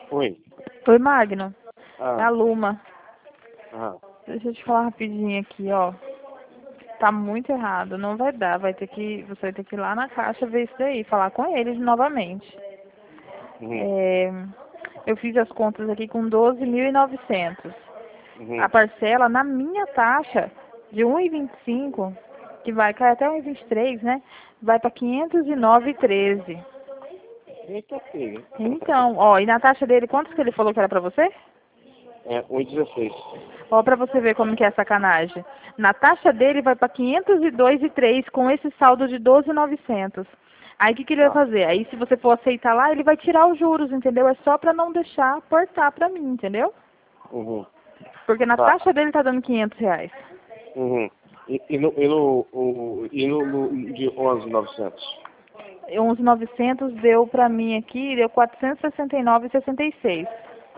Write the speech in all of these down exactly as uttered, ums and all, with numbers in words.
Oi. Oi, Magno. Ah. É a Luma. Ah. Deixa eu te falar rapidinho aqui, ó. Tá muito errado, não vai dar. Vai ter que, você vai ter que ir lá na caixa ver isso daí, falar com eles novamente. Uhum. É, eu fiz as contas aqui com doze mil e novecentos. Uhum. A parcela na minha taxa de um e vinte e cinco, que vai cair até um e vinte e três, né? Vai para quinhentos e nove e treze. Eita, filho. Então, ó, e na taxa dele, quantos que ele falou que era pra você? É, um e dezesseis. Ó, pra você ver como que é sacanagem. Na taxa dele vai para quinhentos e dois e três com esse saldo de doze mil e novecentos. Aí o que, que ele vai Tá. fazer? Aí se você for aceitar lá, ele vai tirar os juros, entendeu? É só pra não deixar portar pra mim, entendeu? Uhum. Porque na Tá. taxa dele tá dando quinhentos reais. Uhum. E, e no, e no, o, e no, no de onze mil e novecentos? onze mil e novecentos deu pra mim aqui, deu quatrocentos e sessenta e nove reais e sessenta e seis.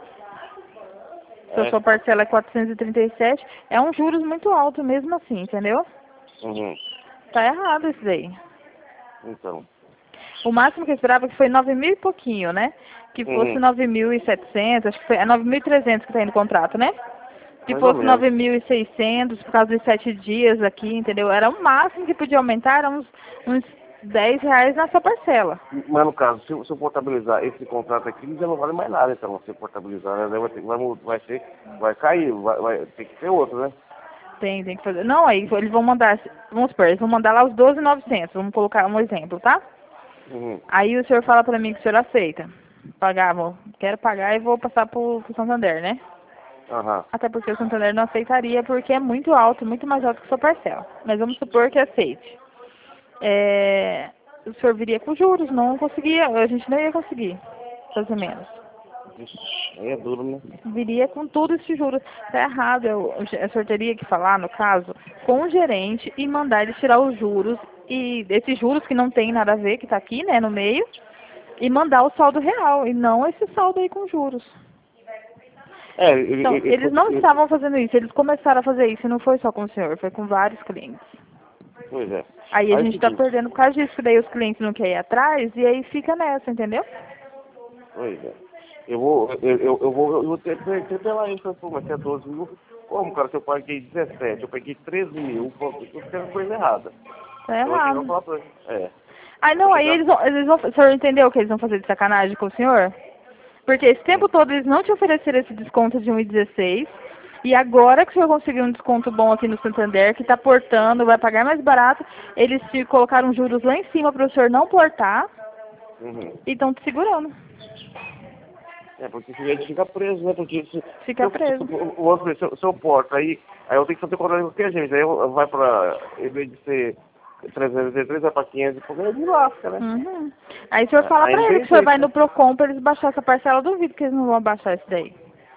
Se a É. sua parcela é quatrocentos e trinta e sete, é um juros muito alto mesmo assim, entendeu? Uhum. Tá errado isso daí. Então. O máximo que eu esperava que foi nove mil e pouquinho, né? Que fosse Uhum. nove mil e setecentos, acho que foi, é nove mil e trezentos que tá aí no contrato, né? Que Mais ou fosse menos. nove mil e seiscentos por causa dos sete dias aqui, entendeu? Era o máximo que podia aumentar, era uns, uns dez reais na sua parcela. Mas no caso, se, eu- se eu portabilizar esse contrato aqui, já não vale mais nada, então, se eu portabilizar, né? Daí Vai, ter, vai, mu- vai ser, vai cair, vai, vai ter que ter outro, né? Tem, tem que fazer. Não, aí eles vão mandar, vamos supor, eles vão mandar lá os doze mil e novecentos, vamos colocar um exemplo, tá? Uhum. Aí o senhor fala pra mim que o senhor aceita. Pagar, vou, quero pagar e vou passar pro, pro Santander, né? Aham. Até porque o Santander não aceitaria porque é muito alto, muito mais alto que sua parcela. Mas vamos supor que aceite. É, o senhor viria com juros, não conseguia, a gente não ia conseguir fazer menos. Ixi, aí é duro, né? Viria com tudo esse juros. Tá errado, eu, o senhor teria que falar, no caso, com o gerente e mandar ele tirar os juros, e esses juros que não tem nada a ver, que tá aqui, né, no meio, e mandar o saldo real, e não esse saldo aí com juros. É, ele, Então, ele, eles não ele, estavam fazendo isso, eles começaram a fazer isso, e não foi só com o senhor, foi com vários clientes. pois é. Aí a Aí é o gente está seguinte, perdendo por causa disso, que daí os clientes não querem ir atrás, e aí fica nessa, entendeu? pois é. Eu vou, eu, eu, eu vou, eu vou ter, ter, ter pela infra, pô, mas se é doze mil, como, cara, se eu paguei dezessete, eu peguei treze mil, pô, eu tô fazendo coisa errada. Tá Eu vou chegar e errado. falar pra ele, é, Aí vou não, aí chegar, eles vão, eles vão, o senhor entendeu que eles vão fazer de sacanagem com o senhor? Porque esse hum, tempo todo eles não te ofereceram esse desconto de um e dezesseis, e agora que o senhor conseguiu um desconto bom aqui no Santander, que está portando, vai pagar mais barato, eles te colocaram juros lá em cima para o senhor não portar, uhum. e estão te segurando. É, porque se a gente fica preso, né, porque se, se Fica eu, se, preso. eu- o outro, se, eu, se eu porto, aí, aí eu tenho que fazer controle de qualquer jeito, aí eu, vai pra, em vez de ser trezentos e três, vai pra quinhentos e pouco, aí me lasca, né? Uhum. Aí o senhor É, fala aí pra não ele que tem o senhor vai jeito, no né? Procon pra eles baixar essa parcela, eu duvido que eles não vão abaixar isso daí.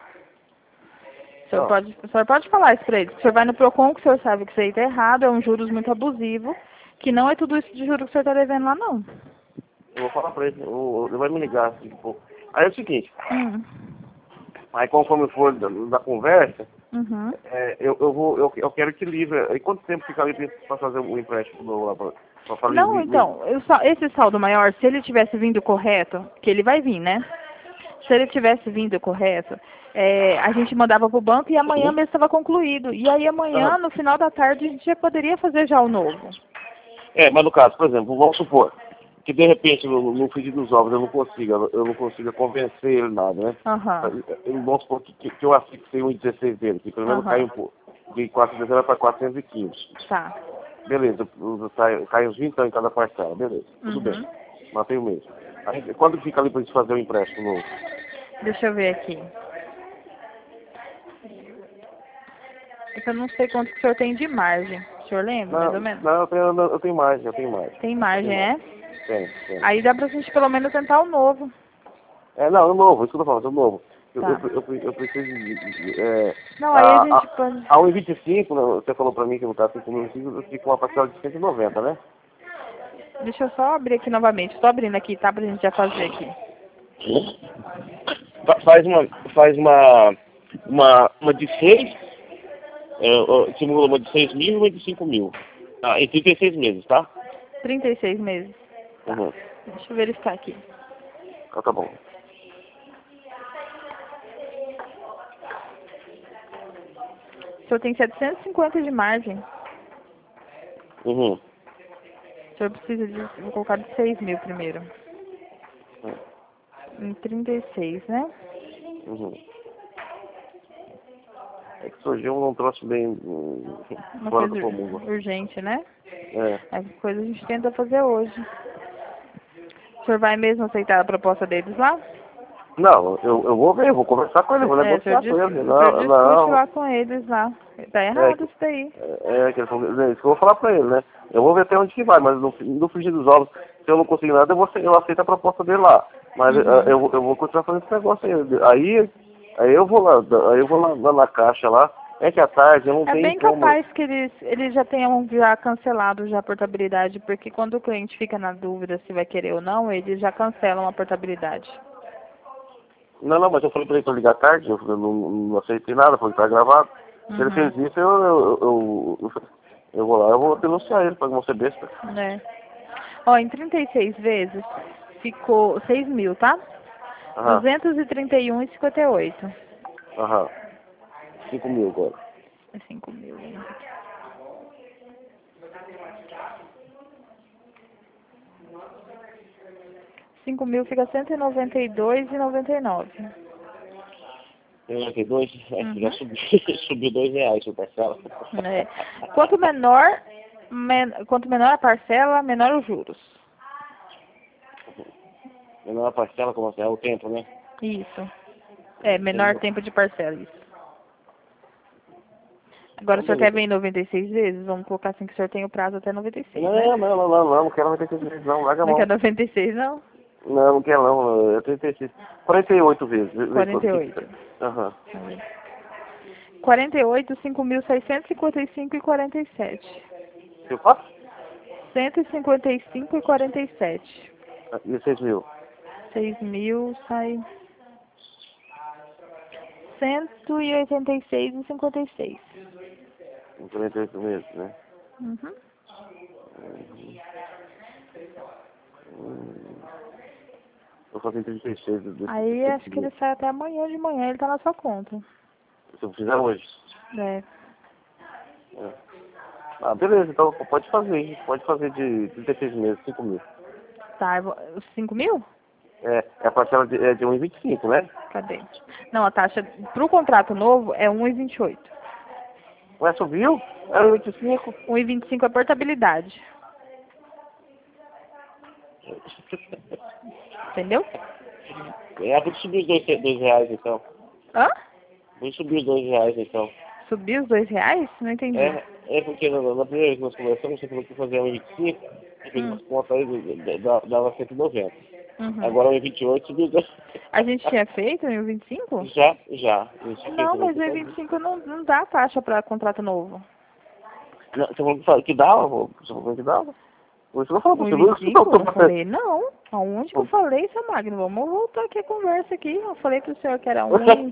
O senhor Ó, pode, o senhor pode falar isso pra eles, que o senhor vai no Procon, que o senhor sabe que isso aí tá errado, é um juros muito abusivo, que não é tudo isso de juros que o senhor tá devendo lá, não. eu vou falar pra ele, eu- ele vai me ligar assim, um Aí é o seguinte, Hum. aí conforme for da, da conversa, Uhum. é, eu, eu vou, eu, eu quero que livre, e quanto tempo fica livre pra fazer o empréstimo do, lá, pra, pra, pra Não, livre, livre? então, eu só- esse saldo maior, se ele tivesse vindo correto, que ele vai vir, né? Se ele tivesse vindo correto, é, a gente mandava pro banco e amanhã mesmo estava concluído. E aí amanhã, Aham. no final da tarde, a gente já poderia fazer já o novo. É, mas no caso, por exemplo, vamos supor que de repente no, no frigir dos ovos eu não consiga, eu não consiga convencer ele nada, né? Aham, Eu, vamos supor que, que eu afixei um e dezesseis dele, que pelo menos cai aham, um pouco, de quatrocentos para quatrocentos e quinze. tá. Beleza, cai, cai uns vinte em cada parcela, beleza, tudo bem, Uhum. mantém o mesmo. Aí, quando fica ali para gente fazer o empréstimo novo? Deixa eu ver aqui. É que eu não sei quanto que o senhor tem de margem. O senhor lembra, mais Não, ou menos? não, eu tenho, eu tenho mais, eu tenho mais. Tem Eu tenho margem, mais. é? Tem, tem. Aí dá pra gente pelo menos tentar o novo. É, não, é novo, isso que eu tô falando, é novo. Eu, eu, Tá. eu, eu preciso de. de- É, Não, aí a a, gente a, pode... a um e vinte e cinco, né, você falou pra mim que no caso cinco mil e cinco, eu fico com uma parcela de cento e noventa, né? Deixa eu só abrir aqui novamente. Estou abrindo aqui, tá? Pra gente já fazer aqui. Fa- Faz uma. Faz uma. Uma, uma de seis, é, ó, simula uma de seis mil e uma de cinco mil. Ah, em trinta e seis meses, tá? trinta e seis meses. Tá. Uhum. Deixa eu verificar aqui. Ah, tá bom. senhor tem setecentos e cinquenta de margem. Uhum. O senhor precisa de... Vou colocar de seis mil primeiro. Em trinta e seis, né? Uhum. É que surgiu um troço bem hum, Uma fora coisa do comum. urgente, né? É. É coisa a gente tenta fazer hoje. O senhor vai mesmo aceitar a proposta deles lá? Não, eu, eu vou ver, eu vou conversar com ele, vou É, o senhor, negociar dis... com ele. o senhor Não, discute não. lá com eles lá. Tá É, errado isso daí. é, é que ele falou, é isso que eu vou falar pra ele, né? Eu vou ver até onde que vai, mas no, no frigir dos ovos, se eu não conseguir nada, eu, vou, eu aceito a proposta dele lá. Mas Uhum. eu, eu, vou- eu vou continuar fazendo esse negócio aí. Aí, aí eu vou lá, aí eu vou lá, lá na caixa lá. É que à tarde eu não É tenho bem como. capaz que eles, eles já tenham já cancelado já a portabilidade, porque quando o cliente fica na dúvida se vai querer ou não, eles já cancelam a portabilidade. Não, não, mas eu falei pra ele pra ligar à tarde, eu, eu não, não aceitei nada, falei que tá gravado. Se ele Uhum. fez isso, eu, eu, eu, eu, eu vou lá, eu vou denunciar ele, pra não ser besta. É. Ó, em trinta e seis vezes ficou seis mil, tá? Aham, duzentos e trinta e um e cinquenta e oito. aham. Cinco mil agora. É cinco mil. Hein? cinco mil fica cento e noventa e dois e noventa e nove. noventa e dois? É, Uhum. já subiu, subiu dois reais o parcela. É. Quanto menor, men quanto menor a parcela, menor os juros. Menor a parcela, como assim? É o tempo, né? Isso. É, menor tempo de parcela, isso. Agora o senhor quer ver em noventa e seis vezes? Vamos colocar assim que o senhor tem o prazo até noventa e seis, Não, né? não, não, não, não, não quero noventa e seis vezes, não, larga a Não mão. quer noventa e seis, não? Não, não quero não, eu trinta e seis. quarenta e oito vezes. vê- vê quarenta quanto e que oito. fica. Aham. quarenta e oito, cinco mil seiscentos e cinquenta e cinco e quarenta e sete. Eu faço? cento e cinquenta e cinco e quarenta e sete. E seis mil? seis mil sai cento e oitenta e seis e cinquenta e seis. Em quarenta e oito meses, né? Uhum. Hum, eu faço trinta e seis desse, Aí desse acho que ele sai até amanhã de manhã, ele tá na sua conta. Se eu fizer hoje. É. É. Ah, beleza, então pode fazer, pode fazer de trinta e seis meses, cinco mil. Tá, eu vou- os cinco mil? É, é a parcela de, é de um e vinte e cinco, né? Cadê? Não, a taxa pro contrato novo é um e vinte e oito. Ué, subiu? Era um e vinte e cinco. um e vinte e cinco é portabilidade. Entendeu? É, vou subir os dois, dois reais então. Hã? Vou subir os dois reais então. Subiu os dois reais? Não entendi. É, é porque na, na primeira vez que nós conversamos, você falou que fazia um e vinte e cinco, e fez Hum. umas contas aí, dava dava cento e noventa. Uhum. Agora um e vinte e oito subiu dois. A gente tinha feito em um e vinte e cinco? Já, já. Isso fez Não, mas muito o e vinte e cinco não, não dá taxa para contrato novo. Não, você falou que fa- que dava, pô. Você falou que dava? Por isso que eu falo pra um você. e Por vinte isso e que eu cinco? tô Eu falei, não. Aonde que eu Pô. falei, seu Magno? Vamos voltar aqui a conversa aqui. Eu falei pro senhor que era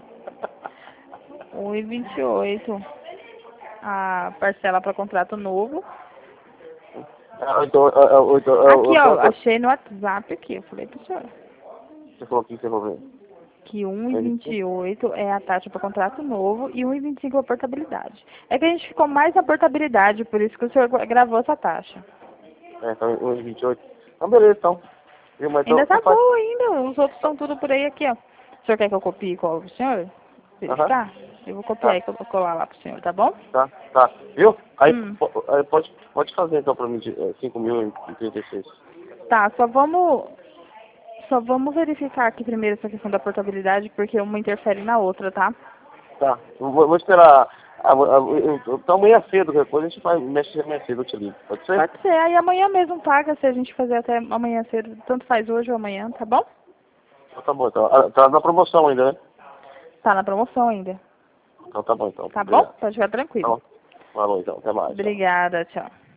um e vinte e oito. A parcela para contrato novo. Ah, então, ah, ah, então, ah, Aqui, então, ó, então, achei no WhatsApp aqui. Eu falei pro senhor você falou que você falou ver. que um e vinte e oito é a taxa para contrato novo e um e vinte e cinco é a portabilidade. É que a gente ficou mais na portabilidade, por isso que o senhor gravou essa taxa. É, então um e vinte e oito. Então, beleza, então. Viu, mas Ainda então, tá então faz. boa ainda, os outros estão tudo por aí aqui, ó. O senhor quer que eu copie e colo pro senhor? Verificar? Eu vou copiar Tá, e vou colar lá pro senhor, tá bom? tá, tá. Viu? Aí, Hum. po- aí pode, pode fazer então pra mim de eh, cinco mil e trinta e seis. Tá, só vamos... Só vamos verificar aqui primeiro essa questão da portabilidade, porque uma interfere na outra, tá? Tá. Eu Vou, vou esperar. Ah, vou- ah, eu- eu- então amanhã cedo, depois a gente faz, mexe amanhã cedo, eu te ligo. Pode ser? Pode ser, aí amanhã mesmo paga, se a gente fazer até amanhã cedo, tanto faz hoje ou amanhã, tá bom? Então tá bom, então. Ah, tá na promoção ainda, né? Tá na promoção ainda. Então tá bom, então. Tá bom? Obrigado. Pode ficar Tá tranquilo. bom. Falou então, até mais. Tchau. Obrigada, tchau.